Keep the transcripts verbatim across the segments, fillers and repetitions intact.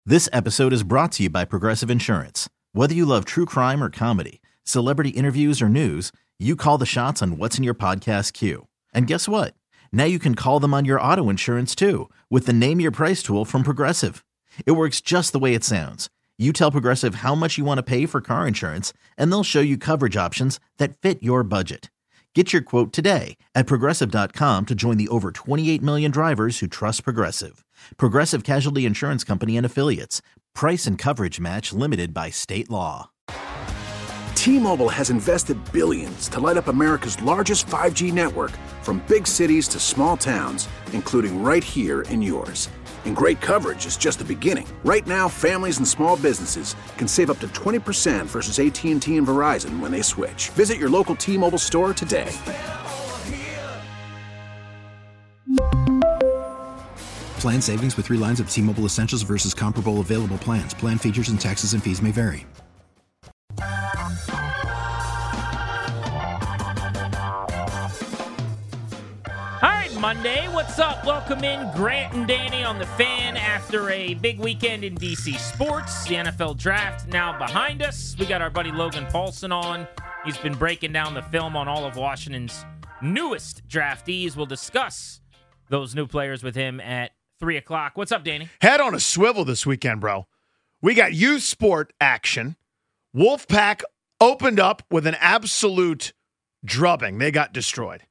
This episode is brought to you by Progressive Insurance. Whether you love true crime or comedy, celebrity interviews or news, you call the shots on what's in your podcast queue. And guess what? Now you can call them on your auto insurance too with the Name Your Price tool from Progressive. It works just the way it sounds. You tell Progressive how much you want to pay for car insurance, and they'll show you coverage options that fit your budget. Get your quote today at Progressive dot com to join the over twenty-eight million drivers who trust Progressive. Progressive Casualty Insurance Company and Affiliates. Price and coverage match limited by state law. T-Mobile has invested billions to light up America's largest five G network, from big cities to small towns, including right here in yours. And great coverage is just the beginning. Right now, families and small businesses can save up to twenty percent versus A T and T and Verizon when they switch. Visit your local T-Mobile store today. Plan savings with three lines of T-Mobile Essentials versus comparable available plans. Plan features and taxes and fees may vary. Monday. What's up? Welcome in Grant and Danny on the Fan after a big weekend in D C sports. The N F L draft now behind us. We got our buddy Logan Paulson on. He's been breaking down the film on all of Washington's newest draftees. We'll discuss those new players with him at three o'clock. What's up, Danny? Head on a swivel this weekend, bro. We got youth sport action. Wolfpack opened up with an absolute drubbing. They got destroyed.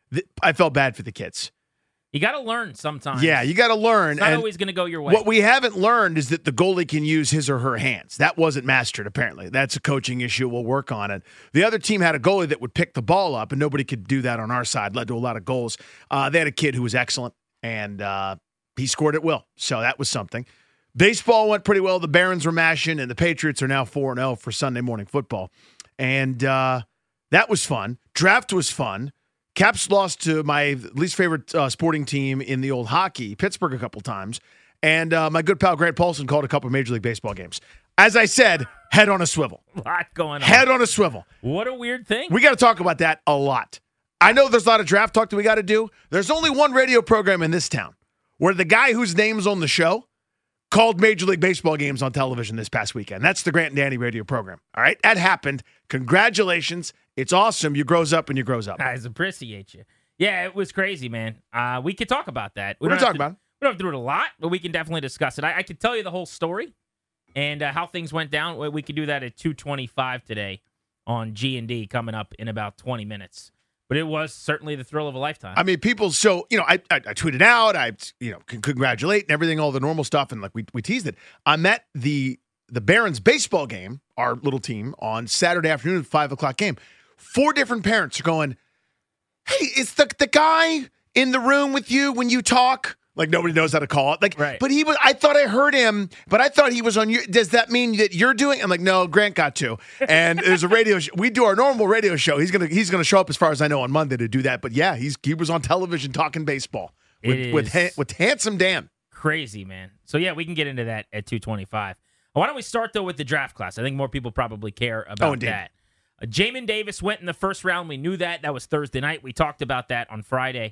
I felt bad for the kids. You got to learn sometimes. Yeah, you got to learn. It's not and always going to go your way. What we haven't learned is that the goalie can use his or her hands. That wasn't mastered, apparently. That's a coaching issue. We'll work on it. The other team had a goalie that would pick the ball up, and nobody could do that on our side. Led to a lot of goals. Uh, they had a kid who was excellent, and uh, he scored at will. So that was something. Baseball went pretty well. The Barons were mashing, and the Patriots are now four and oh for Sunday morning football. And uh, that was fun. Draft was fun. Caps lost to my least favorite uh, sporting team in the old hockey, Pittsburgh, a couple times. And uh, my good pal Grant Paulson called a couple of Major League Baseball games. As I said, head on a swivel. A lot going on. Head on a swivel. What a weird thing. We got to talk about that a lot. I know there's a lot of draft talk that we got to do. There's only one radio program in this town where the guy whose name's on the show called Major League Baseball games on television this past weekend. That's the Grant and Danny radio program. All right? That happened. Congratulations. It's awesome. You grows up and you grows up. I appreciate you. Yeah, it was crazy, man. Uh, we could talk about that. We We're going to talk about it. We don't have to do it a lot, but we can definitely discuss it. I, I could tell you the whole story and uh, how things went down. We could do that at two twenty-five today on G and D coming up in about twenty minutes. But it was certainly the thrill of a lifetime. I mean, people, so, you know, I, I, I tweeted out, I, you know, can congratulate and everything, all the normal stuff, and like we, we teased it. I'm at the, the Barons baseball game, our little team, on Saturday afternoon at five o'clock game. Four different parents are going, hey, is the the guy in the room with you when you talk? Like, nobody knows how to call it. Like, right. But he was, I thought I heard him, but I thought he was on you. Does that mean that you're doing? I'm like, no, Grant got to. And there's a radio show. We do our normal radio show. He's going to he's gonna show up, as far as I know, on Monday to do that. But yeah, he's he was on television talking baseball with, with, ha- with Handsome Dan. Crazy, man. So yeah, we can get into that at two twenty-five. Why don't we start, though, with the draft class? I think more people probably care about oh, that. Uh, Jamin Davis went in the first round. We knew that. That was Thursday night. We talked about that on Friday.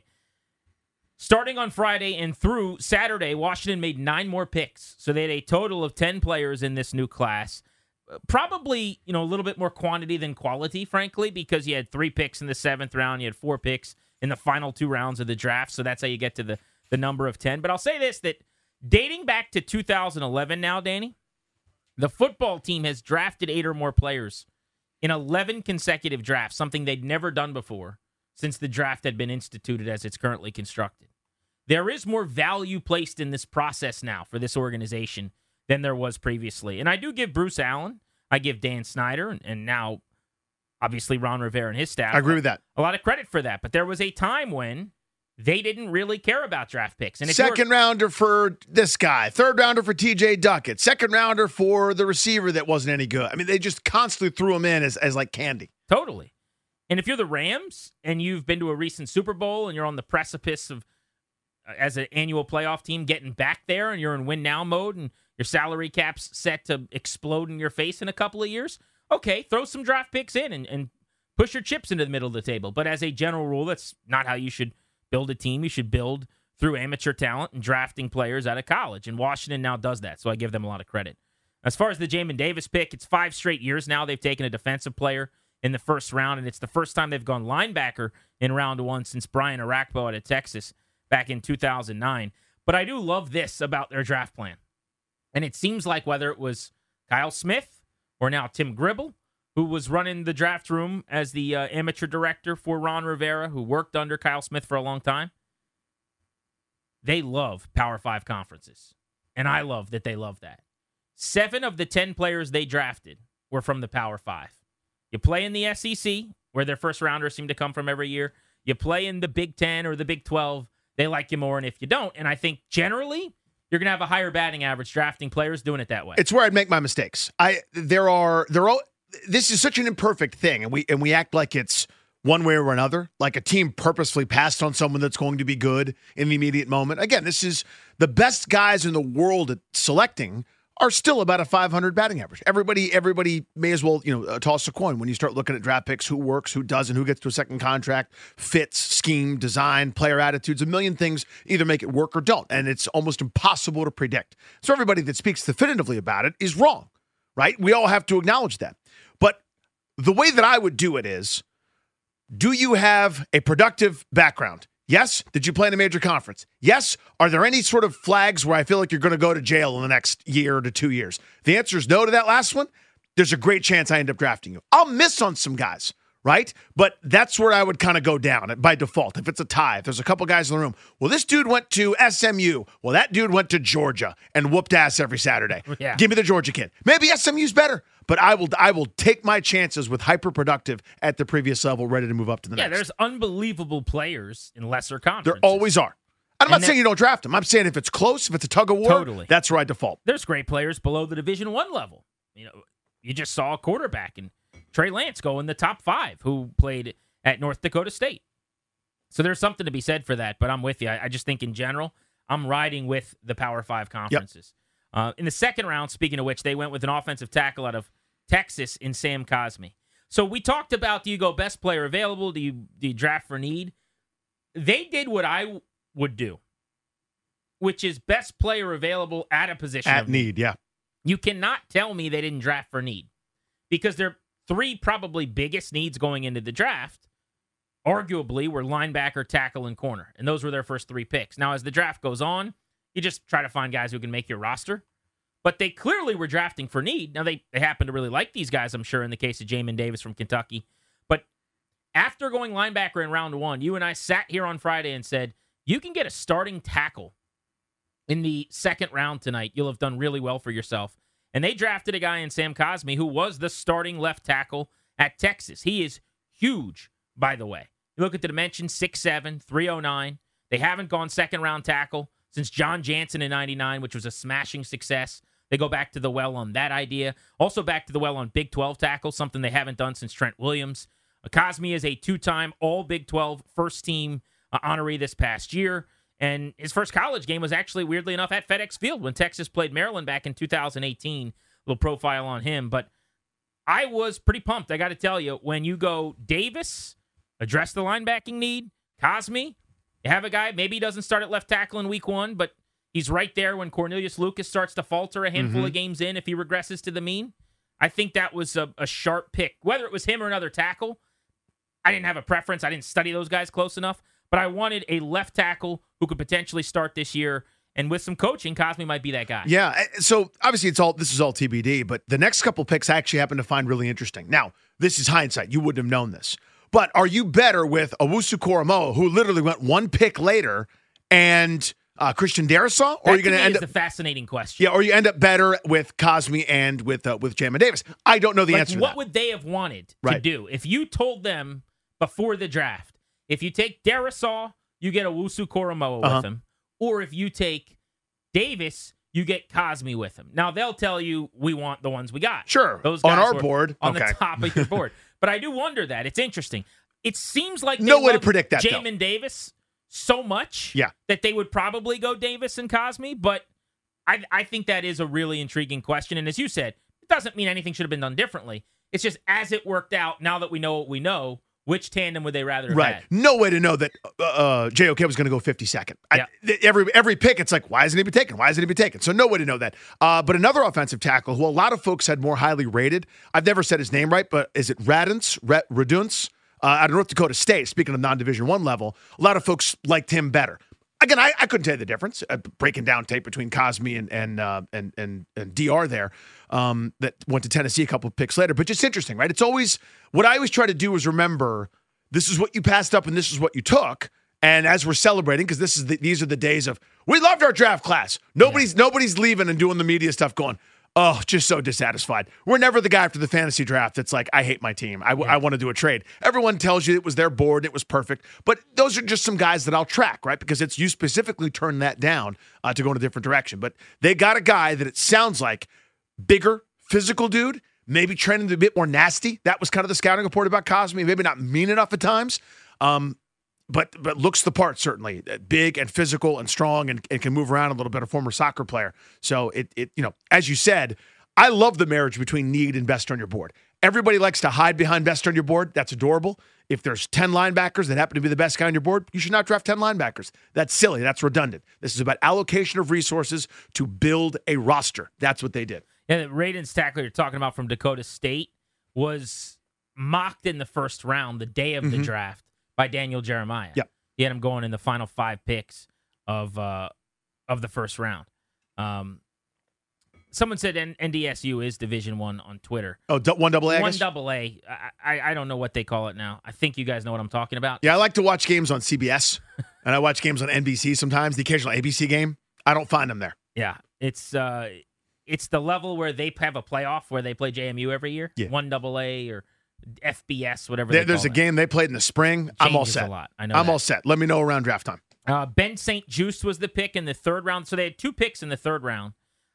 Starting on Friday and through Saturday, Washington made nine more picks. So they had a total of ten players in this new class. Uh, probably, you know, a little bit more quantity than quality, frankly, because you had three picks in the seventh round. You had four picks in the final two rounds of the draft. So that's how you get to the, the number of ten. But I'll say this, that dating back to two thousand eleven now, Danny, the football team has drafted eight or more players in eleven consecutive drafts, something they'd never done before since the draft had been instituted as it's currently constructed. There is more value placed in this process now for this organization than there was previously. And I do give Bruce Allen, I give Dan Snyder, and, and now obviously Ron Rivera and his staff. I agree with that. A lot of credit for that. But there was a time when they didn't really care about draft picks. And if Second rounder for this guy. Third rounder for T J Duckett. Second rounder for the receiver that wasn't any good. I mean, they just constantly threw him in as, as like candy. Totally. And if you're the Rams and you've been to a recent Super Bowl and you're on the precipice of, uh, as an annual playoff team, getting back there and you're in win now mode and your salary cap's set to explode in your face in a couple of years, okay, throw some draft picks in and, and push your chips into the middle of the table. But as a general rule, that's not how you should build a team. You should build through amateur talent and drafting players out of college. And Washington now does that, so I give them a lot of credit. As far as the Jamin Davis pick, it's five straight years now they've taken a defensive player in the first round, and it's the first time they've gone linebacker in round one since Brian Arakpo out of Texas back in two thousand nine. But I do love this about their draft plan. And it seems like whether it was Kyle Smith or now Tim Gribble, who was running the draft room as the uh, amateur director for Ron Rivera, who worked under Kyle Smith for a long time, they love Power Five conferences. And I love that they love that. Seven of the ten players they drafted were from the Power Five. You play in the S E C, where their first rounders seem to come from every year. You play in the Big Ten or the Big twelve, they like you more. And if you don't, and I think generally you're going to have a higher batting average drafting players doing it that way. It's where I'd make my mistakes. I there are there are this is such an imperfect thing, and we and we act like it's one way or another, like a team purposefully passed on someone that's going to be good in the immediate moment. Again, this is the best guys in the world at selecting are still about a five hundred batting average. Everybody, everybody may as well, you know, uh, toss a coin when you start looking at draft picks, who works, who doesn't, who gets to a second contract, fits, scheme, design, player attitudes, a million things either make it work or don't. And it's almost impossible to predict. So everybody that speaks definitively about it is wrong, right? We all have to acknowledge that. But the way that I would do it is, do you have a productive background? Yes. Did you play in a major conference? Yes. Are there any sort of flags where I feel like you're going to go to jail in the next year to two years? The answer is no to that last one. There's a great chance I end up drafting you. I'll miss on some guys, right? But that's where I would kind of go down by default. If it's a tie, if there's a couple guys in the room, well, this dude went to S M U. Well, that dude went to Georgia and whooped ass every Saturday. Yeah. Give me the Georgia kid. Maybe S M U's better, but I will I will take my chances with hyper-productive at the previous level, ready to move up to the yeah, next. Yeah, there's unbelievable players in lesser conferences. There always are. I'm And not that- saying you don't draft them. I'm saying if it's close, if it's a tug of war, Totally. that's where I default. There's great players below the Division One level. You know, you just saw a quarterback in Trey Lance go in the top five who played at North Dakota State. So there's something to be said for that, but I'm with you. I, I just think in general, I'm riding with the Power Five conferences. Yep. Uh, in the second round, speaking of which, they went with an offensive tackle out of Texas in Sam Cosmi. So we talked about, do you go best player available? Do you, do you draft for need? They did what I w- would do, which is best player available at a position At of need, yeah. You cannot tell me they didn't draft for need, because their three probably biggest needs going into the draft arguably were linebacker, tackle, and corner. And those were their first three picks. Now, as the draft goes on, you just try to find guys who can make your roster. But they clearly were drafting for need. Now, they, they happen to really like these guys, I'm sure, in the case of Jamin Davis from Kentucky. But after going linebacker in round one, you and I sat here on Friday and said, you can get a starting tackle in the second round tonight. You'll have done really well for yourself. And they drafted a guy in Sam Cosmi who was the starting left tackle at Texas. He is huge, by the way. You look at the dimensions, six seven, three oh nine. They haven't gone second-round tackle since John Jansen in ninety-nine, which was a smashing success. They go back to the well on that idea. Also back to the well on Big twelve tackle, something they haven't done since Trent Williams. Uh, Cosmi is a two-time All-Big twelve first-team uh, honoree this past year. And his first college game was actually, weirdly enough, at FedEx Field when Texas played Maryland back in two thousand eighteen. A little profile on him. But I was pretty pumped, I got to tell you, when you go Davis, address the linebacking need, Cosmi, you have a guy, maybe he doesn't start at left tackle in week one, but he's right there when Cornelius Lucas starts to falter a handful Mm-hmm. of games in if he regresses to the mean. I think that was a, a sharp pick. Whether it was him or another tackle, I didn't have a preference. I didn't study those guys close enough. But I wanted a left tackle who could potentially start this year. And with some coaching, Cosmi might be that guy. Yeah. So obviously it's all this is all T B D, but the next couple picks I actually happen to find really interesting. Now, this is hindsight. You wouldn't have known this. But are you better with Owusu Koromoa, who literally went one pick later, and uh, Christian Darrisaw? Or That are you to going me to end is up the fascinating question. Yeah, or you end up better with Cosmi and with uh, with Jamin Davis? I don't know the Like, answer to what that. would they have wanted to Right. do if you told them before the draft, if you take Darrisaw, you get Owusu Koromoa Uh-huh. with him, or if you take Davis, you get Cosmi with him. Now they'll tell you we want the ones we got. Sure. those On guys our were board. on Okay. the top of your board. But I do wonder that it's interesting. It seems like they No way to love predict that, though. Jamin Davis so much, Yeah. that they would probably go Davis and Cosmi. But I I think that is a really intriguing question. And as you said, it doesn't mean anything should have been done differently. It's just as it worked out. Now that we know what we know, which tandem would they rather have Right. had? No way to know that uh, uh, J O K was going to go fifty-second. I, Yeah. th- every every pick, it's like, why isn't he be taken? Why isn't he be taken? So no way to know that. Uh, but another offensive tackle who a lot of folks had more highly rated, I've never said his name right, but is it Radunz? Radunz? Uh, out of North Dakota State, speaking of non-Division One level, a lot of folks liked him better. Again, I, I couldn't tell you the difference. Uh, breaking down tape between Cosme and and uh, and, and and D R there, um, that went to Tennessee a couple of picks later. But just interesting, right? It's always what I always try to do is remember this is what you passed up and this is what you took. And as we're celebrating, because this is the, these are the days of we loved our draft class. Nobody's yeah. nobody's leaving and doing the media stuff going, oh, just so dissatisfied. We're never the guy after the fantasy draft that's like, I hate my team. I, w- yeah. I want to do a trade. Everyone tells you it was their board and it was perfect. But those are just some guys that I'll track, right? Because it's you specifically turned that down uh, to go in a different direction. But they got a guy that it sounds like bigger, physical dude, maybe training a bit more nasty. That was kind of the scouting report about Cosme. Maybe not mean enough at times. Um, But but looks the part, certainly. Big and physical and strong and, and can move around a little bit, a former soccer player. So, it it you know, as you said, I love the marriage between need and best on your board. Everybody likes to hide behind best on your board. That's adorable. If there's ten linebackers that happen to be the best guy on your board, you should not draft ten linebackers. That's silly. That's redundant. This is about allocation of resources to build a roster. That's what they did. Yeah, the Radunz tackler you're talking about from Dakota State was mocked in the first round the day of mm-hmm. the draft by Daniel Jeremiah. Yep. He had him going in the final five picks of uh, of the first round. Um, someone said N- NDSU is Division One on Twitter. Oh, d- one double A. I One guess? double A. I, I I don't know what they call it now. I think you guys know what I'm talking about. Yeah, I like to watch games on C B S, and I watch games on N B C sometimes. The occasional A B C game, I don't find them there. Yeah, it's uh, it's the level where they have a playoff where they play J M U every year. Yeah. One double A or F B S, whatever. There, they there's call a it. game they played in the spring. It I'm all changes set. A lot. I know. I'm that. all set. Let me know around draft time. Uh, Ben Saint Just was the pick in the third round. So they had two picks in the third round.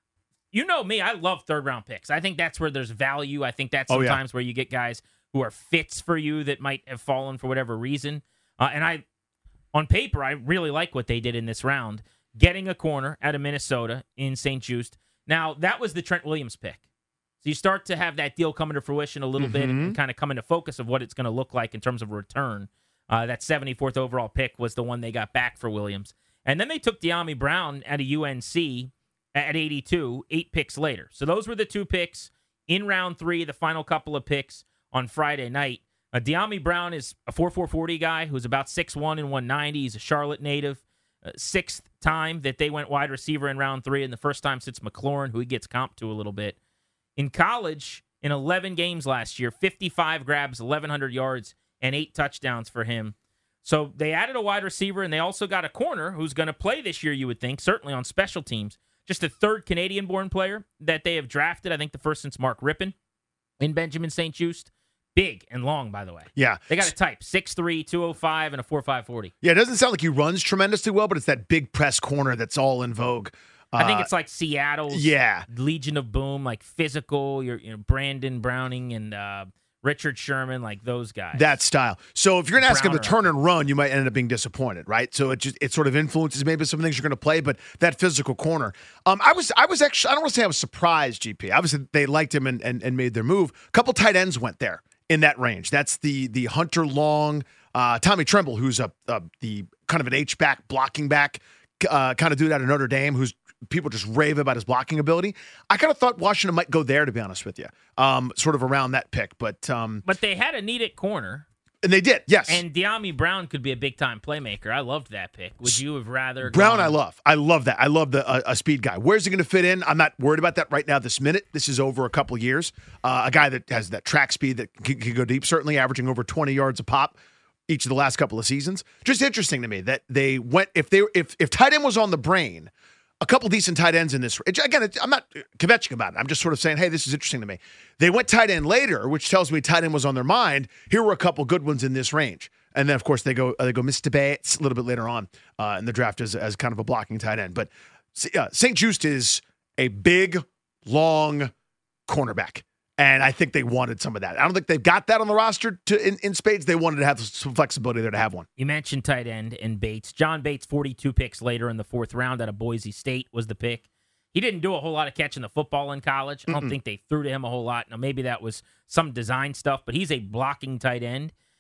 You know me, I love third round picks. I think that's where there's value. I think that's Oh, yeah. sometimes where you get guys who are fits for you that might have fallen for whatever reason. Uh, and I, on paper, I really like what they did in this round, getting a corner out of Minnesota in Saint Just. Now, that was the Trent Williams pick. So you start to have that deal coming to fruition a little bit and, and kind of come into focus of what it's going to look like in terms of return. Uh, that seventy-fourth overall pick was the one they got back for Williams. And then they took De'Ami Brown out of U N C at eighty-two, eight picks later. So those were the two picks in round three, the final couple of picks on Friday night. Uh, De'Ami Brown is a four four forty guy who's about six one and one ninety. He's a Charlotte native. Uh, sixth time that they went wide receiver in round three, and the first time since McLaurin, who he gets comped to a little bit. In college, in eleven games last year, fifty-five grabs, eleven hundred yards, and eight touchdowns for him. So they added a wide receiver, and they also got a corner who's going to play this year, you would think, certainly on special teams. Just a third Canadian-born player that they have drafted, I think the first since Mark Rippon in Benjamin Saint Just. Big and long, by the way. Yeah. They got a type, six three, two oh five, and a four five forty. Yeah, it doesn't sound like he runs tremendously well, but it's that big press corner that's all in vogue. I think Uh, it's like Seattle's yeah. Legion of Boom, like physical, you're, you know, Brandon Browning and uh, Richard Sherman, like those guys. That style. So if you're going to ask him to Browner. turn and run, you might end up being disappointed, right? So it just it sort of influences maybe some things you're going to play, but that physical corner. Um, I was I was actually I don't want to say I was surprised, G P. Obviously they liked him and and, and made their move. A couple tight ends went there in that range. That's the the Hunter Long, uh, Tommy Tremble, who's a, a the kind of an H back blocking back uh, kind of dude out of Notre Dame, who's people just rave about his blocking ability. I kind of thought Washington might go there, to be honest with you, um, sort of around that pick. But um, But they had a need at corner. And they did, yes. And De'Ami Brown could be a big-time playmaker. I loved that pick. Would you have rather Brown, gone- I love. I love that. I love the uh, a speed guy. Where's he going to fit in? I'm not worried about that right now this minute. This is over a couple years. Uh, a guy that has that track speed that can, can go deep, certainly averaging over twenty yards a pop each of the last couple of seasons. Just interesting to me that they went, if they if if tight end was on the brain, a couple decent tight ends in this. Again, I'm not kvetching about it. I'm just sort of saying, hey, this is interesting to me. They went tight end later, which tells me tight end was on their mind. Here were a couple good ones in this range. And then, of course, they go they go Mister Bates a little bit later on uh, in the draft as, as kind of a blocking tight end. But uh, Saint Just is a big, long cornerback. And I think they wanted some of that. I don't think they've got that on the roster to in, in spades. They wanted to have some flexibility there to have one. You mentioned tight end and Bates. John Bates, forty-two picks later in the fourth round out of Boise State was the pick. He didn't do a whole lot of catching the football in college. I don't Mm-mm. think they threw to him a whole lot. Now, maybe that was some design stuff, but he's a blocking tight end.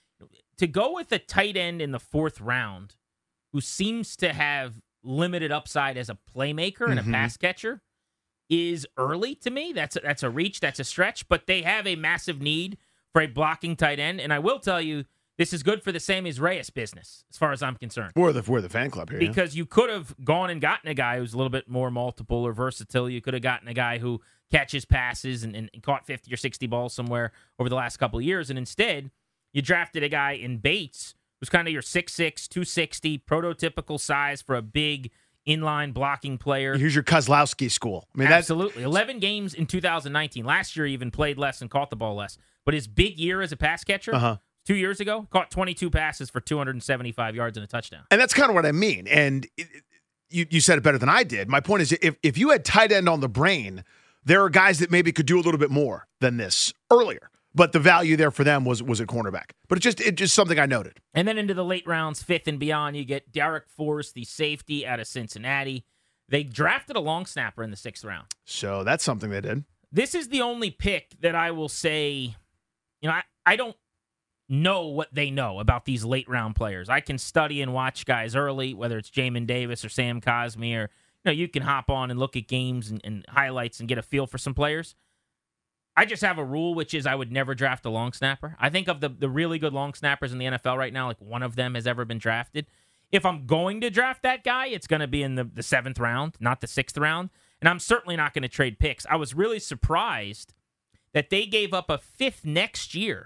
to go with a tight end in the fourth round who seems to have limited upside as a playmaker and Mm-hmm. a pass catcher is early to me. That's a, that's a reach, that's a stretch, but they have a massive need for a blocking tight end. And I will tell you, this is good for the Sammy Reyes business, as far as I'm concerned. We're the, we're the fan club here. yeah. Because you could have gone and gotten a guy who's a little bit more multiple or versatile. You could have gotten a guy who catches passes and, and caught fifty or sixty balls somewhere over the last couple of years. And instead, you drafted a guy in Bates who's kind of your six six, two sixty, prototypical size for a big inline blocking player. Here's your Kozlowski school. I mean, that's Absolutely. eleven games in two thousand nineteen. Last year, he even played less and caught the ball less. But his big year as a pass catcher, Uh-huh. two years ago, caught twenty-two passes for two hundred seventy-five yards and a touchdown. And that's kind of what I mean. And it, it- you, you said it better than I did. My point is, if, if you had tight end on the brain, there are guys that maybe could do a little bit more than this earlier. But the value there for them was was a cornerback. But it's just it's just something I noted. And then into the late rounds, fifth and beyond, you get Derek Force, the safety out of Cincinnati. They drafted a long snapper in the sixth round. So that's something they did. This is the only pick that I will say, you know, I, I don't know what they know about these late round players. I can study and watch guys early, whether it's Jamin Davis or Sam Cosmi, or, you know, you can hop on and look at games and, and highlights and get a feel for some players. I just have a rule, which is I would never draft a long snapper. I think of the, the really good long snappers in the N F L right now, like one of them has ever been drafted. If I'm going to draft that guy, it's going to be in the, the seventh round, not the sixth round. And I'm certainly not going to trade picks. I was really surprised that they gave up a fifth next year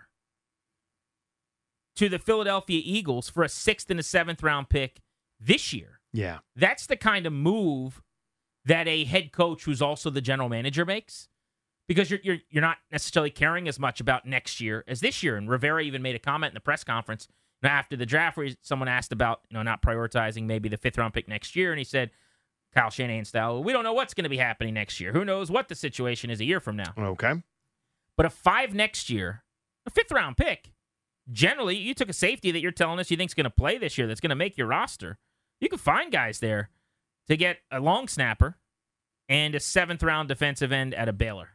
to the Philadelphia Eagles for a sixth and a seventh round pick this year. Yeah. That's the kind of move that a head coach who's also the general manager makes, because you're you're you're not necessarily caring as much about next year as this year. And Rivera even made a comment in the press conference after the draft where someone asked about, you know, not prioritizing maybe the fifth round pick next year, and he said, Kyle Shanahan style, we don't know what's going to be happening next year. Who knows what the situation is a year from now? Okay. But a five next year, a fifth round pick, generally, you took a safety that you're telling us you think's going to play this year that's going to make your roster. You can find guys there to get a long snapper and a seventh round defensive end at a Baylor.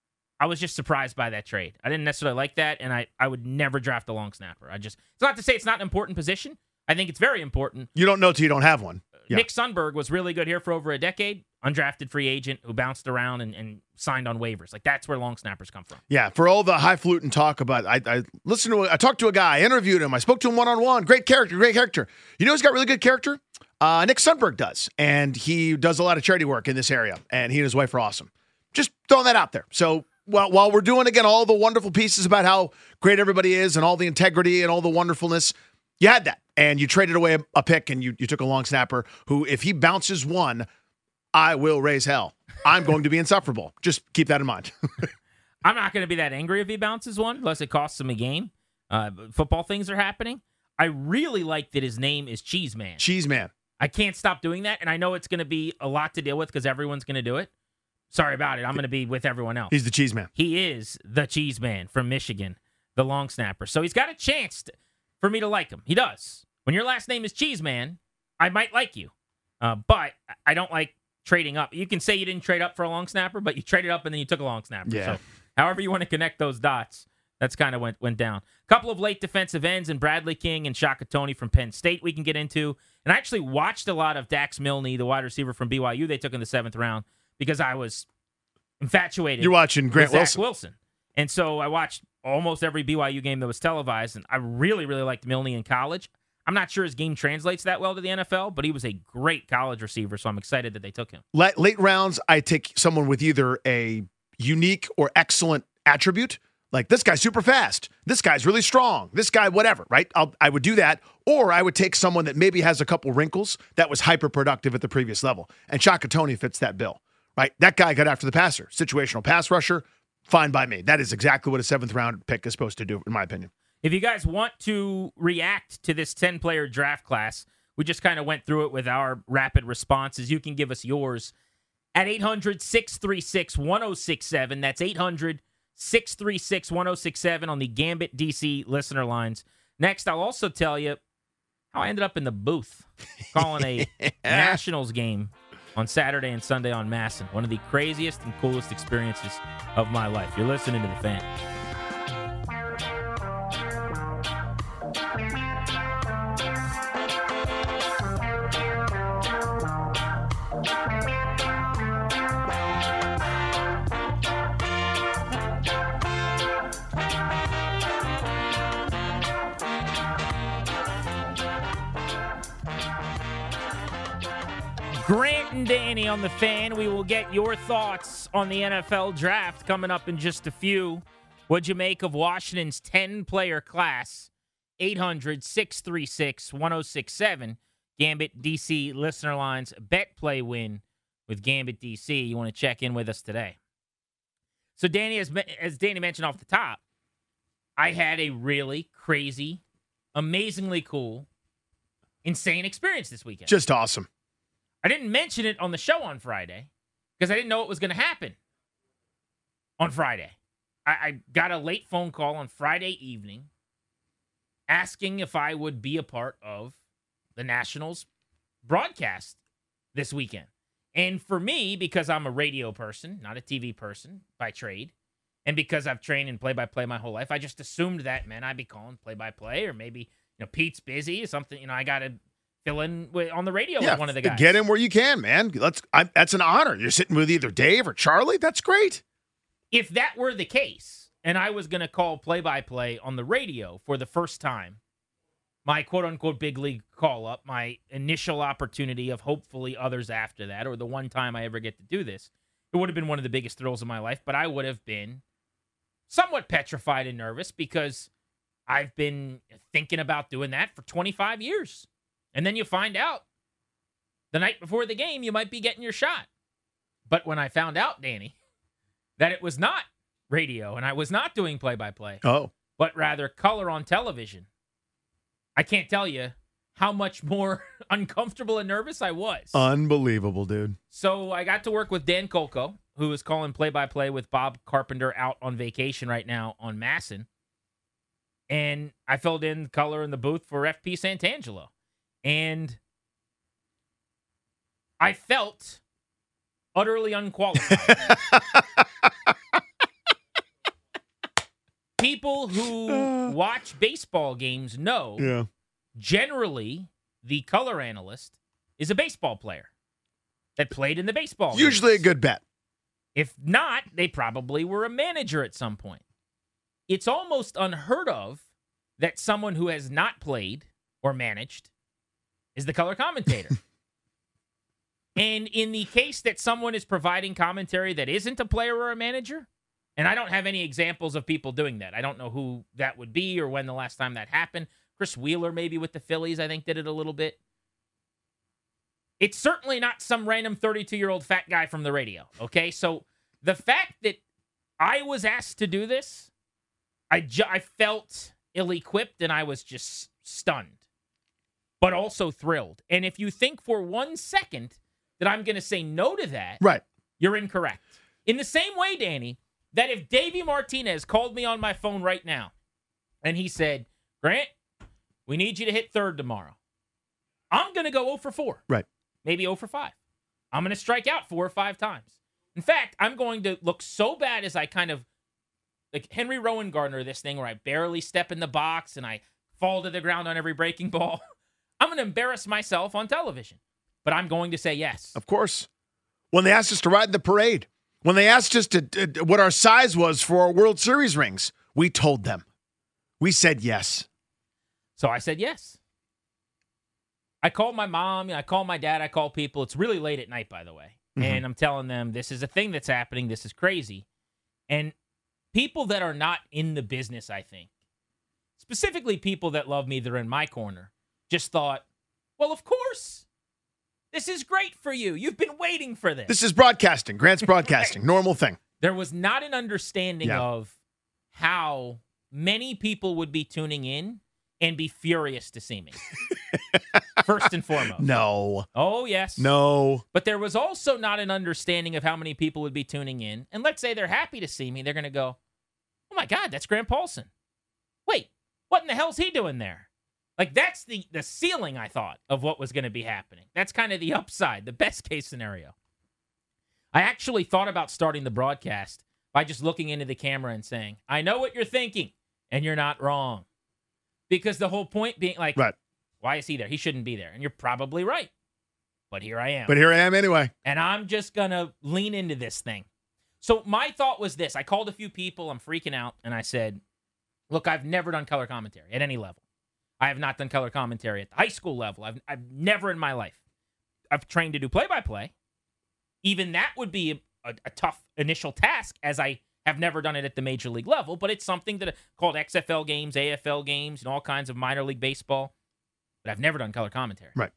I was just surprised by that trade. I didn't necessarily like that, and I, I would never draft a long snapper. I just it's not to say it's not an important position. I think it's very important. You don't know till you don't have one. Yeah. Nick Sundberg was really good here for over a decade. Undrafted free agent who bounced around and, and signed on waivers. Like, that's where long snappers come from. Yeah, for all the highfalutin talk about, I, I listened to, a, I talked to a guy, I interviewed him, I spoke to him one on one. Great character, great character. You know who's got really good character? Uh, Nick Sundberg does, and he does a lot of charity work in this area, and he and his wife are awesome. Just throwing that out there. So while while we're doing again all the wonderful pieces about how great everybody is and all the integrity and all the wonderfulness, you had that, and you traded away a, a pick, and you you took a long snapper who, if he bounces one, I will raise hell. I'm going to be insufferable. Just keep that in mind. I'm not going to be that angry if he bounces one, unless it costs him a game. Uh, football things are happening. I really like that his name is Cheese Man. Cheese Man. I can't stop doing that, and I know it's going to be a lot to deal with because everyone's going to do it. Sorry about it. I'm going to be with everyone else. He's the Cheese Man. He is the Cheese Man from Michigan, the long snapper. So he's got a chance to, for me to like him. He does. When your last name is Cheese Man, I might like you. Uh, but I don't like trading up. You can say you didn't trade up for a long snapper, but you traded up and then you took a long snapper. Yeah. So however you want to connect those dots, that's kind of went went down. A couple of late defensive ends and Bradley King and Shaka Toney from Penn State we can get into. And I actually watched a lot of Dax Milne, the wide receiver from B Y U they took in the seventh round, because I was infatuated. You're watching Grant with Zach Wilson. Wilson. And so I watched almost every B Y U game that was televised, and I really, really liked Milne in college. I'm not sure his game translates that well to the N F L, but he was a great college receiver, so I'm excited that they took him. Late, late rounds, I take someone with either a unique or excellent attribute, like this guy's super fast, this guy's really strong, this guy, whatever, right? I'll, I would do that. Or I would take someone that maybe has a couple wrinkles that was hyper productive at the previous level. And Shaka Toney fits that bill, right? That guy got after the passer, situational pass rusher, fine by me. That is exactly what a seventh round pick is supposed to do, in my opinion. If you guys want to react to this ten-player draft class, we just kind of went through it with our rapid responses. You can give us yours at eight hundred, six three six, one oh six seven. That's eight hundred, six three six, one oh six seven on the Gambit D C listener lines. Next, I'll also tell you how I ended up in the booth calling a Nationals game on Saturday and Sunday on Masson. One of the craziest and coolest experiences of my life. You're listening to The Fan. Grant and Danny on the Fan. We will get your thoughts on the N F L draft coming up in just a few. What'd you make of Washington's ten-player class? eight hundred, six three six, one oh six seven. Gambit D C listener lines. Bet, play, win with Gambit D C. You want to check in with us today. So, Danny, as, as Danny mentioned off the top, I had a really crazy, amazingly cool, insane experience this weekend. Just awesome. I didn't mention it on the show on Friday because I didn't know it was going to happen on Friday. I, I got a late phone call on Friday evening asking if I would be a part of the Nationals broadcast this weekend. And for me, because I'm a radio person, not a T V person by trade, and because I've trained in play-by-play my whole life, I just assumed that, man, I'd be calling play-by-play, or maybe, you know, Pete's busy or something. You know, I got to fill in with, on the radio yeah, with one of the guys. Get in where you can, man. Let's. I, that's an honor. You're sitting with either Dave or Charlie. That's great. If that were the case, and I was going to call play-by-play on the radio for the first time, my quote-unquote big league call-up, my initial opportunity of hopefully others after that, or the one time I ever get to do this, it would have been one of the biggest thrills of my life, but I would have been somewhat petrified and nervous because I've been thinking about doing that for twenty-five years. And then you find out the night before the game, you might be getting your shot. But when I found out, Danny, that it was not radio and I was not doing play-by-play, oh, but rather color on television, I can't tell you how much more uncomfortable and nervous I was. Unbelievable, dude. So I got to work with Dan Colco, who is calling play-by-play with Bob Carpenter out on vacation right now on Masson. And I filled in color in the booth for F P Santangelo. And I felt utterly unqualified. People who watch baseball games know yeah. generally the color analyst is a baseball player that played in the baseball Usually games. a good bet. If not, they probably were a manager at some point. It's almost unheard of that someone who has not played or managed is the color commentator. And in the case that someone is providing commentary that isn't a player or a manager, and I don't have any examples of people doing that. I don't know who that would be or when the last time that happened. Chris Wheeler, maybe with the Phillies, I think did it a little bit. It's certainly not some random thirty-two-year-old fat guy from the radio, okay? So the fact that I was asked to do this, I, ju- I felt ill-equipped and I was just stunned, but also thrilled. And if you think for one second that I'm going to say no to that, right, you're incorrect. In the same way, Danny, that if Davey Martinez called me on my phone right now and he said, Grant, we need you to hit third tomorrow, I'm going to go oh for four. Right. Maybe oh for five. I'm going to strike out four or five times. In fact, I'm going to look so bad as I kind of, like Henry Rowan Gardner, this thing where I barely step in the box and I fall to the ground on every breaking ball. I'm going to embarrass myself on television. But I'm going to say yes. Of course. When they asked us to ride in the parade, when they asked us to, to what our size was for our World Series rings, we told them. We said yes. So I said yes. I called my mom, I called my dad, I called people. It's really late at night, by the way. Mm-hmm. And I'm telling them this is a thing that's happening. This is crazy. And people that are not in the business, I think, specifically people that love me that are in my corner, just thought, well, of course. This is great for you. You've been waiting for this. This is broadcasting. Grant's broadcasting. Right. Normal thing. There was not an understanding yeah. of how many people would be tuning in and be furious to see me. First and foremost. No. Oh, yes. No. But there was also not an understanding of how many people would be tuning in. And let's say they're happy to see me. They're going to go, oh, my God, that's Grant Paulson. Wait, what in the hell's he doing there? Like, that's the, the ceiling, I thought, of what was going to be happening. That's kind of the upside, the best-case scenario. I actually thought about starting the broadcast by just looking into the camera and saying, I know what you're thinking, and you're not wrong. Because the whole point being, like, right. Why is he there? He shouldn't be there. And you're probably right. But here I am. But here I am anyway. And I'm just going to lean into this thing. So my thought was this. I called a few people. I'm freaking out. And I said, look, I've never done color commentary at any level. I have not done color commentary at the high school level. I've, I've never in my life. I've trained to do play-by-play. Even that would be a, a, a tough initial task, as I have never done it at the major league level, but it's something that called X F L games, A F L games, and all kinds of minor league baseball. But I've never done color commentary. Right.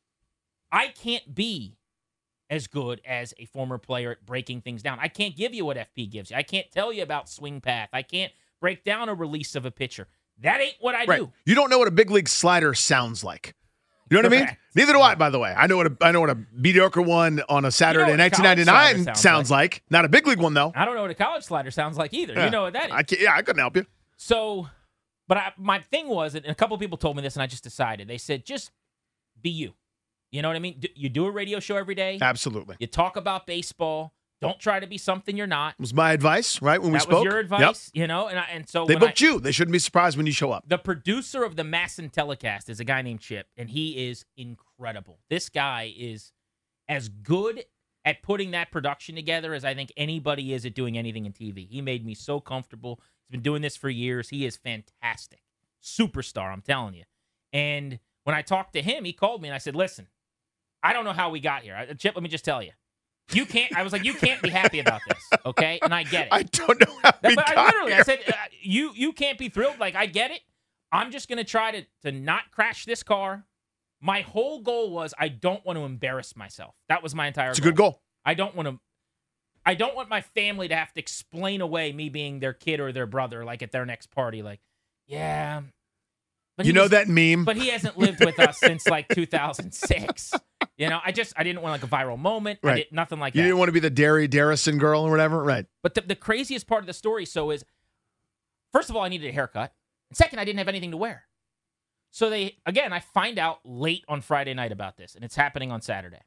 I can't be as good as a former player at breaking things down. I can't give you what F P gives you. I can't tell you about swing path. I can't break down a release of a pitcher. That ain't what I right. do. You don't know what a big league slider sounds like. You know what Correct. I mean? Neither do I, by the way. I know what a, I know what a mediocre one on a Saturday You know in what a nineteen college ninety-nine slider sounds, sounds like. like. Not a big league one, though. I don't know what a college slider sounds like either. Yeah. You know what that is. I can't, yeah, I couldn't help you. So, but I, my thing was, and a couple of people told me this, and I just decided. They said, just be you. You know what I mean? D- you do a radio show every day. Absolutely. You talk about baseball. Don't try to be something you're not. It was my advice, right, when we that spoke? was your advice, yep. You know? And I, and so They when booked I, you. They shouldn't be surprised when you show up. The producer of the Masson telecast is a guy named Chip, and he is incredible. This guy is as good at putting that production together as I think anybody is at doing anything in T V. He made me so comfortable. He's been doing this for years. He is fantastic. Superstar, I'm telling you. And when I talked to him, he called me, and I said, listen, I don't know how we got here. Chip, let me just tell you. You can't, I was like, you can't be happy about this, okay? And I get it. I don't know how we but got I literally, here. I said, uh, you you can't be thrilled. Like, I get it. I'm just going to try to to not crash this car. My whole goal was I don't want to embarrass myself. That was my entire It's a goal. good goal. I don't want to, I don't want my family to have to explain away me being their kid or their brother, like at their next party. Like, yeah. But You know he's- that meme? But he hasn't lived with us since like two thousand six. You know, I just, I didn't want like a viral moment. I Right. did, nothing like You that. didn't want to be the Derry Darrison girl or whatever? Right. But the, the craziest part of the story, so is, first of all, I needed a haircut. And second, I didn't have anything to wear. So they, again, I find out late on Friday night about this, and it's happening on Saturday.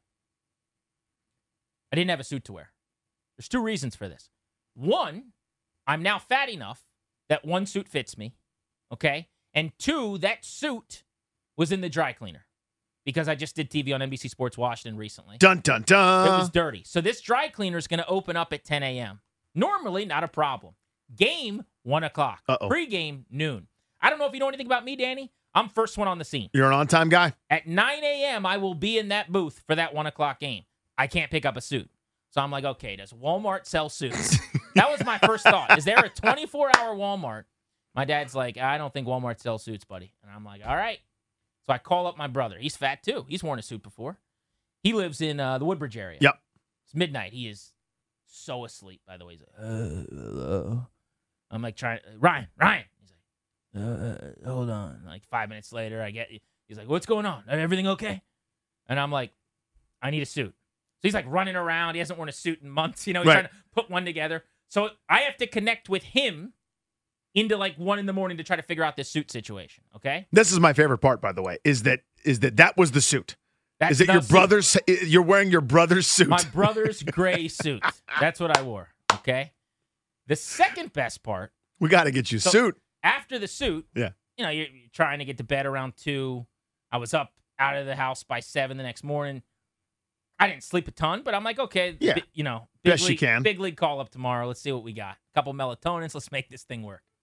I didn't have a suit to wear. There's two reasons for this. One, I'm now fat enough that one suit fits me, okay? And two, that suit was in the dry cleaner because I just did T V on N B C Sports Washington recently. Dun, dun, dun. It was dirty. So this dry cleaner is going to open up at ten a.m. Normally, not a problem. Game, one o'clock. Uh-oh. Pre-game, noon. I don't know if you know anything about me, Danny. I'm first one on the scene. You're an on-time guy? At nine a.m., I will be in that booth for that one o'clock game. I can't pick up a suit. So I'm like, okay, does Walmart sell suits? That was my first thought. Is there a twenty-four hour Walmart? My dad's like, I don't think Walmart sells suits, buddy. And I'm like, all right. So I call up my brother. He's fat, too. He's worn a suit before. He lives in uh, the Woodbridge area. Yep. It's midnight. He is so asleep, by the way. He's like, uh, hello. I'm like, trying, Ryan, Ryan. He's like, uh, hold on. Like five minutes later, I get, he's like, what's going on? Everything okay? And I'm like, I need a suit. So he's like running around. He hasn't worn a suit in months. You know, he's Right. trying to put one together. So I have to connect with him into like one in the morning to try to figure out this suit situation. Okay. This is my favorite part, by the way, is that is that that was the suit. That's Is it the your suit. brother's? You're wearing your brother's suit. My brother's gray suit. That's what I wore. Okay. The second best part, We got to get you a So- suit. after the suit, Yeah. you know, you're, you're trying to get to bed around two. I was up out of the house by seven the next morning. I didn't sleep a ton, but I'm like, okay, Yeah. bi- you know, big Best you league, can. big league call up tomorrow. Let's see what we got. A couple melatonins. Let's make this thing work.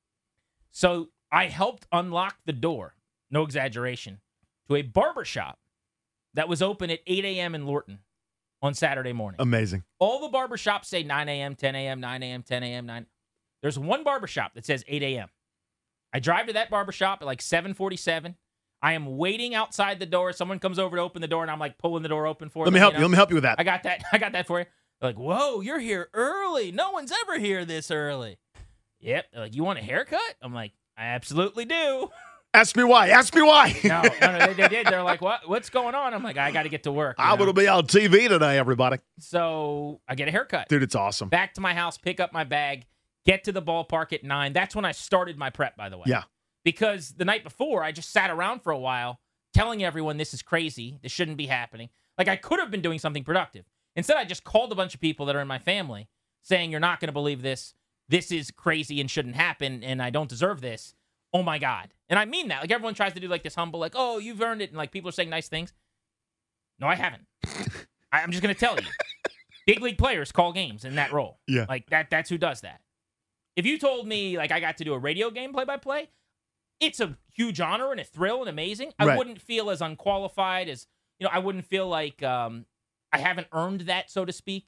So I helped unlock the door, no exaggeration, to a barber shop that was open at eight a.m. in Lorton on Saturday morning. Amazing. All the barbershops say nine a.m., ten a.m., nine a.m., ten a.m., nine. There's one barbershop that says eight a.m. I drive to that barbershop at like seven forty-seven. I am waiting outside the door. Someone comes over to open the door, and I'm like pulling the door open for Let them. me help you. know? Let me help you with that. I got that. I got that for you. They're like, whoa, you're here early. No one's ever here this early. Yep. They're like, you want a haircut? I'm like, I absolutely do. Ask me why. Ask me why. No, no, no they, they did. They're like, what? What's going on? I'm like, I got to get to work. you I'm know? going to be on T V today, everybody. So I get a haircut. Dude, it's awesome. Back to my house, pick up my bag, get to the ballpark at nine. That's when I started my prep, by the way. Yeah. Because the night before, I just sat around for a while telling everyone this is crazy. This shouldn't be happening. Like, I could have been doing something productive. Instead, I just called a bunch of people that are in my family saying, you're not going to believe this. This is crazy and shouldn't happen, and I don't deserve this. Oh, my God. And I mean that. Like, everyone tries to do, like, this humble, like, oh, you've earned it, and, like, people are saying nice things. No, I haven't. I, I'm just going to tell you. Big league players call games in that role. Yeah. Like, that. that's who does that. If you told me, like, I got to do a radio game play-by-play, it's a huge honor and a thrill and amazing. I Right. wouldn't feel as unqualified, as you know, I wouldn't feel like um, I haven't earned that, so to speak.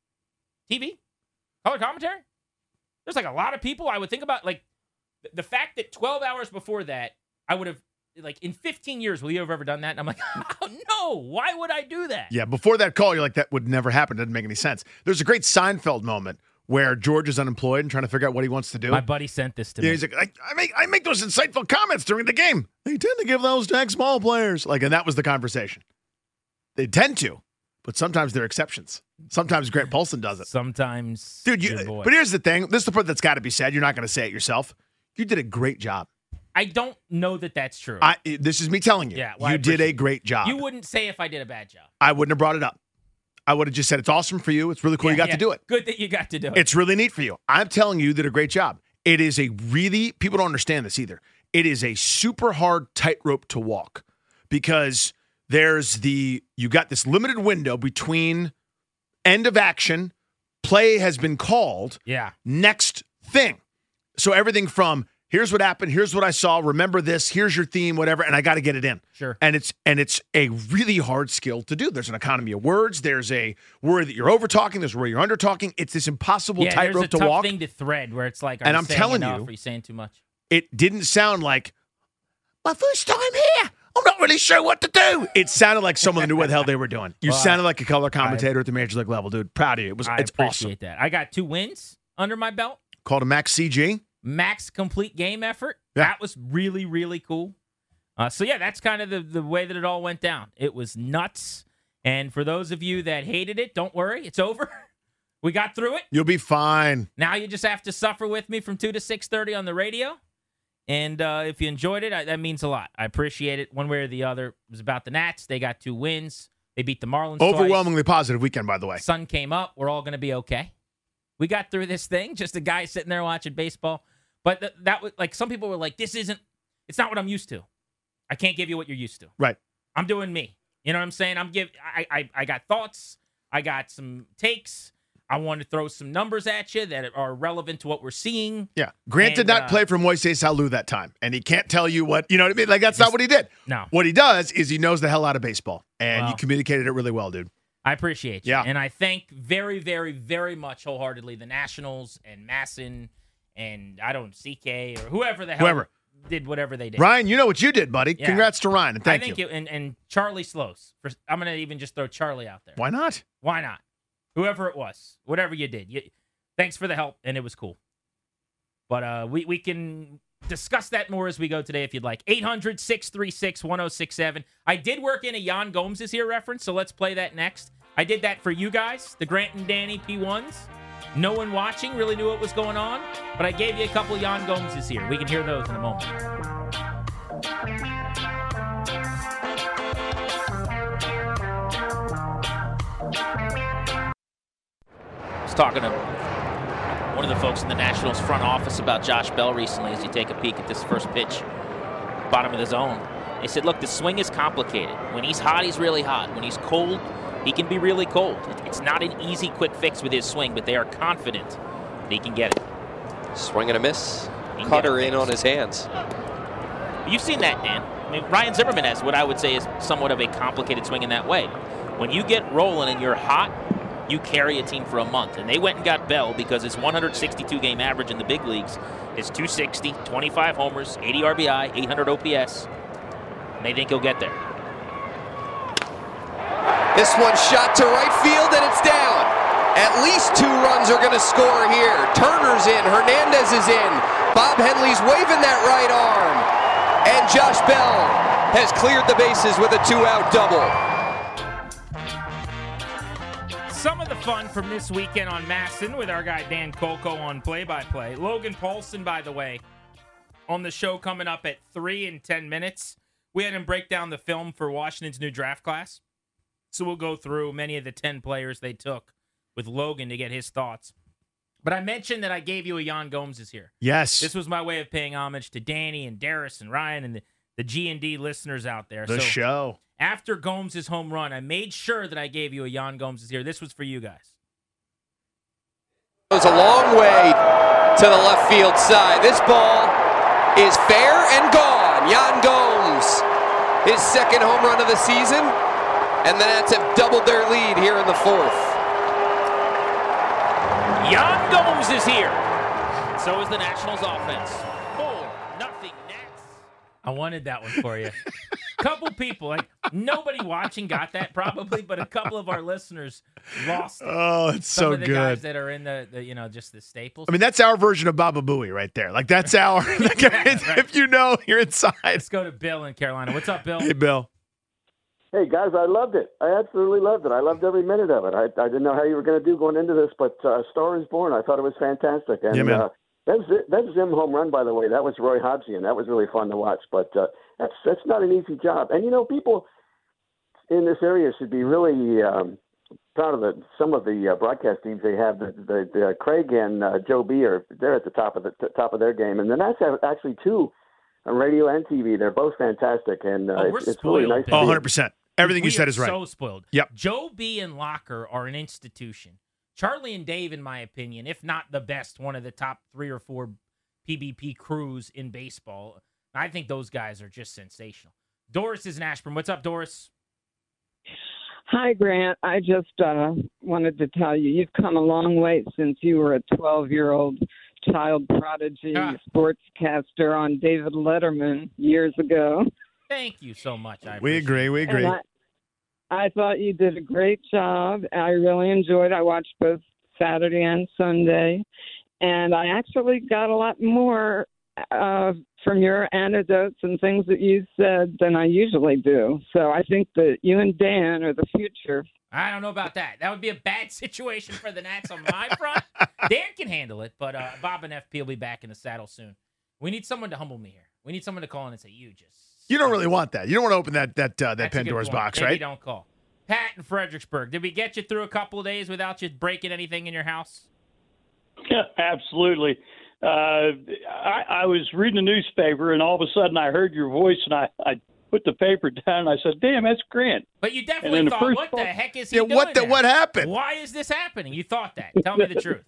T V, color commentary. There's like a lot of people I would think about, like the fact that twelve hours before that, I would have, like in fifteen years, will you have ever done that? And I'm like, oh, no, why would I do that? Yeah, before that call, you're like, that would never happen. Doesn't make any sense. There's a great Seinfeld moment where George is unemployed and trying to figure out what he wants to do. My buddy sent this to yeah, me. He's like, I, I make I make those insightful comments during the game. They tend to give those to small players. Like, and that was the conversation. They tend to, but sometimes they're exceptions. Sometimes Grant Paulson does it. Sometimes, dude. You, but here's the thing. This is the part that's got to be said. You're not going to say it yourself. You did a great job. I don't know that that's true. I, this is me telling you. Yeah, well, you did a great job. You wouldn't say if I did a bad job. I wouldn't have brought it up. I would have just said, it's awesome for you. It's really cool yeah, you got yeah. to do it. Good that you got to do it. It's really neat for you. I'm telling you, you did a great job. It is a really, people don't understand this either. It is a super hard tightrope to walk because there's the, you got this limited window between end of action, play has been called, yeah. next thing. So everything from, here's what happened, here's what I saw, remember this, here's your theme, whatever, and I got to get it in. Sure. And it's and it's a really hard skill to do. There's an economy of words. There's a word that you're over talking. There's a word you're under talking. It's this impossible yeah, tightrope to tough walk. Thing to thread where it's like, are and you I'm saying telling enough, you, or are you saying too much? It didn't sound like my first time here. I'm not really sure what to do. It sounded like someone knew what the hell they were doing. You well, sounded like a color commentator I, at the major league level, dude. Proud of you. It was. I it's appreciate awesome. that. I got two wins under my belt. Called a max C G. Max complete game effort. Yeah. That was really, really cool. Uh, so, yeah, that's kind of the, the way that it all went down. It was nuts. And for those of you that hated it, don't worry. It's over. We got through it. You'll be fine. Now you just have to suffer with me from two to six thirty on the radio. And uh, if you enjoyed it, I, that means a lot. I appreciate it one way or the other. It was about the Nats. They got two wins. They beat the Marlins Overwhelmingly twice. positive weekend, by the way. Sun came up. We're all going to be okay. We got through this thing. Just a guy sitting there watching baseball. But th- that was like some people were like, this isn't, it's not what I'm used to. I can't give you what you're used to. Right. I'm doing me. You know what I'm saying? I'm give. I, I, I got thoughts. I got some takes. I want to throw some numbers at you that are relevant to what we're seeing. Yeah. Grant and, did not uh, play for Moises Alou that time, and he can't tell you what, you know what I mean? Like, that's not what he did. No. What he does is he knows the hell out of baseball, and Well, you communicated it really well, dude. I appreciate you. Yeah. And I thank very, very, very much wholeheartedly the Nationals and Masson and I don't C K or whoever the hell Whoever. did whatever they did. Ryan, you know what you did, buddy. Yeah. Congrats to Ryan, and thank I think you. It, and, and Charlie Slows. For, I'm going to even just throw Charlie out there. Why not? Why not? Whoever it was, whatever you did. You, thanks for the help, and it was cool. But uh, we, we can discuss that more as we go today if you'd like. eight hundred, six three six, one oh six seven. I did work in a Yan Gomes is here reference, so let's play that next. I did that for you guys, the Grant and Danny P ones. No one watching really knew what was going on, but I gave you a couple Yan Gomes is here. We can hear those in a moment. I was talking to one of the folks in the Nationals front office about Josh Bell recently as you take a peek at this first pitch, bottom of the zone. They said, look, the swing is complicated. When he's hot, he's really hot. When he's cold, he can be really cold. It's not an easy, quick fix with his swing, but they are confident that he can get it. Swing and a miss. Cutter in on his hands. You've seen that, Dan. I mean, Ryan Zimmerman has what I would say is somewhat of a complicated swing in that way. When you get rolling and you're hot, you carry a team for a month. And they went and got Bell because his one hundred sixty-two game average in the big leagues is two sixty, twenty-five homers, eighty R B I, eight hundred O P S. And they think he'll get there. This one shot to right field, and it's down. At least two runs are going to score here. Turner's in. Hernandez is in. Bob Henley's waving that right arm. And Josh Bell has cleared the bases with a two-out double. Some of the fun from this weekend on Masson with our guy Dan Colco on play-by-play. Logan Paulson, by the way, on the show coming up at three in ten minutes. We had him break down the film for Washington's new draft class. So we'll go through many of the ten players they took with Logan to get his thoughts. But I mentioned that I gave you a Yan Gomes is here. Yes. This was my way of paying homage to Danny and Darius and Ryan and the, the G and D listeners out there. The so show. After Gomes' home run, I made sure that I gave you a Yan Gomes is here. This was for you guys. Goes a long way to the left field side. This ball is fair and gone. Yan Gomes, his second home run of the season. And the Nats have doubled their lead here in the fourth. Yan Gomes is here. So is the Nationals offense. Four, nothing Nats. I wanted that one for you. Couple people, like nobody watching got that probably, but a couple of our listeners lost it. Oh, it's Some so of the good. guys that are in the, the, you know, just the staples. I mean, that's our version of Baba Booey right there. Like, that's our, like, right. if you know, you're inside. Let's go to Bill in Carolina. What's up, Bill? Hey, Bill. Hey, guys, I loved it. I absolutely loved it. I loved every minute of it. I, I didn't know how you were going to do going into this, but uh, Star is Born, I thought it was fantastic. And Yeah, man. Uh, that, that Zim home run, by the way, that was Roy Hobbsian. That was really fun to watch, but uh, that's that's not an easy job. And, you know, people in this area should be really um, proud of the some of the uh, broadcast teams they have. The, the, the uh, Craig and uh, Joe B are they're at the top of the t- top of their game, and the Nats have actually two on radio and T V. They're both fantastic, and uh, Oh, we're it's, it's really spoiled, nice. Bill. to Oh, see one it. hundred percent. Everything We you said are is right. So spoiled. Yep. Joe B and Locker are an institution. Charlie and Dave, in my opinion, if not the best, one of the top three or four P B P crews in baseball. I think those guys are just sensational. Doris is in Ashburn. What's up, Doris? Hi, Grant. I just uh, wanted to tell you, you've come a long way since you were a twelve-year-old child prodigy Ah. sportscaster on David Letterman years ago. Thank you so much. I We appreciate agree. We it. agree. And I, I thought you did a great job. I really enjoyed it. I watched both Saturday and Sunday, and I actually got a lot more uh, from your anecdotes and things that you said than I usually do. So I think that you and Dan are the future. I don't know about that. That would be a bad situation for the Nats on my front. Dan can handle it, but uh, Bob and F P will be back in the saddle soon. We need someone to humble me here. We need someone to call in and say, you just... You don't really want that. You don't want to open that that uh, that That's a good Pandora's point. box, Maybe right? don't call. Pat in Fredericksburg, did we get you through a couple of days without you breaking anything in your house? Yeah, absolutely. Uh, I, I was reading the newspaper, and all of a sudden I heard your voice, and I, I put the paper down, and I said, damn, that's Grant. But you And definitely then the thought, first what the call- heck is he Yeah, doing what the, there? what happened? Why is this happening? You thought that. Tell me the truth.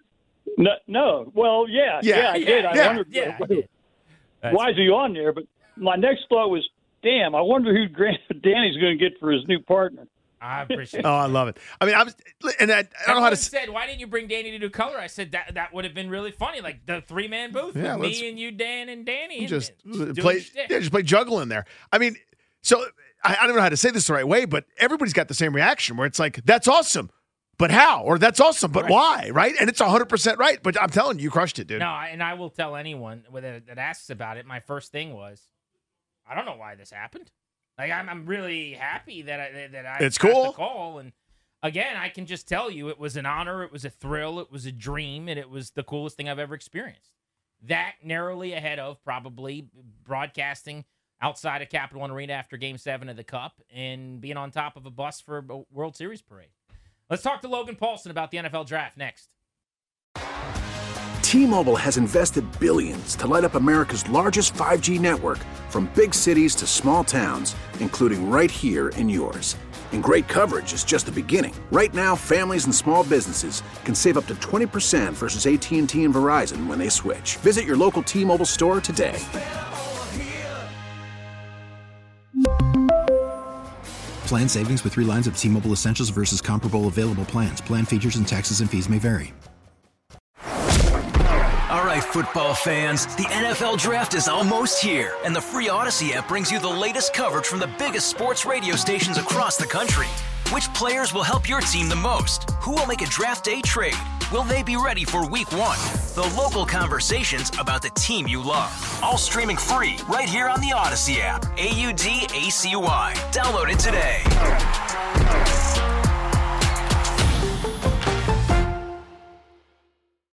No, no. Well, yeah, Yeah, yeah, I yeah, did. I yeah, wondered, yeah, I did. That's why is he on there? But my next thought was, damn, I wonder who Grant Danny's going to get for his new partner. I appreciate Oh, it. I love it. I mean, I was, and I, I don't know how Everyone to. s- said, why didn't you bring Danny to do color? I said that that would have been really funny, like the three man booth Yeah, with let's- me and you, Dan, and Danny, and Just and doing play, shtick. yeah, just play juggle in there. I mean, so I, I don't know how to say this the right way, but everybody's got the same reaction where it's like, "That's awesome," but how? Or "That's awesome," but Right. why? Right? And it's one hundred percent right. But I'm telling you, you crushed it, dude. No, I- and I will tell anyone that that asks about it. My first thing was, I don't know why this happened. Like I'm, I'm really happy that I that I It's got cool. the call. And again, I can just tell you, it was an honor, it was a thrill, it was a dream, and it was the coolest thing I've ever experienced. That narrowly ahead of probably broadcasting outside of Capital One Arena after Game Seven of the Cup and being on top of a bus for a World Series parade. Let's talk to Logan Paulson about the N F L Draft next. T-Mobile has invested billions to light up America's largest five G network, from big cities to small towns, including right here in yours. And great coverage is just the beginning. Right now, families and small businesses can save up to twenty percent versus A T and T and Verizon when they switch. Visit your local T-Mobile store today. Plan savings with three lines of T-Mobile Essentials versus comparable available plans. Plan features and taxes and fees may vary. All right, football fans, the N F L Draft is almost here, and the free Odyssey app brings you the latest coverage from the biggest sports radio stations across the country. Which players will help your team the most? Who will make a draft day trade? Will they be ready for week one? The local conversations about the team you love. All streaming free right here on the Odyssey app. A U D A C Y. Download it today.